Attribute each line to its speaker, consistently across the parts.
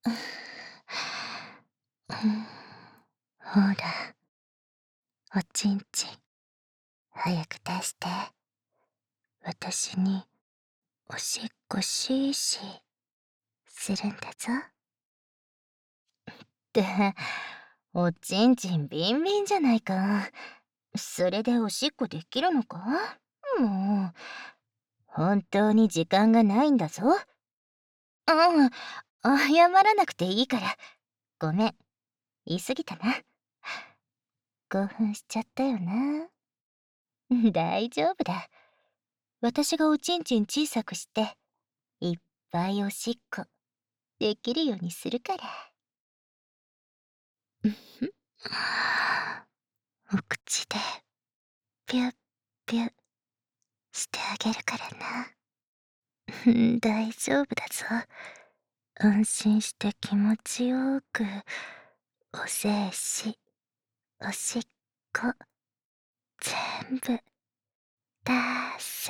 Speaker 1: ほら、おちんちん、早く出して。私に、おしっこしーしーするんだぞ。っておちんちんビンビンじゃないか。それでおしっこできるのか？もう、本当に時間がないんだぞ。うん、謝らなくていいから。ごめん、言い過ぎたな。興奮しちゃったよな。大丈夫だ。私がおちんちん小さくして、いっぱいおしっこできるようにするから。お口でピュッピュッしてあげるからな。大丈夫だぞ。安心して気持ちよくお精子、おしっこ全部出せ。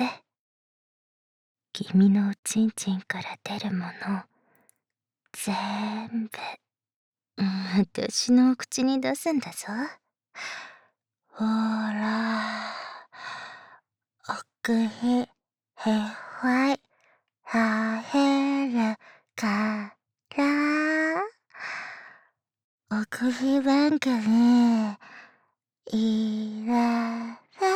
Speaker 1: 君のおちんちんから出るもの全部、私のお口に出すんだぞ。ほら、奥ひ、へほい、はへるから、奥ひ番組、いらら。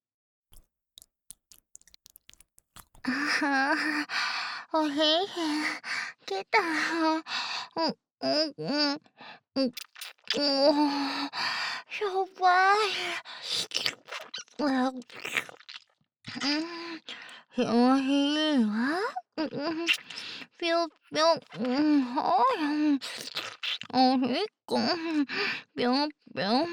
Speaker 1: おへへ、来た。うん、うん、うん、うん、やばい。ひょひはぴょぴょ、はい、おひっこ、ぴょぴょ、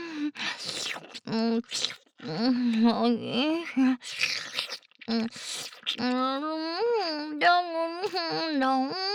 Speaker 1: おいしょ、でも、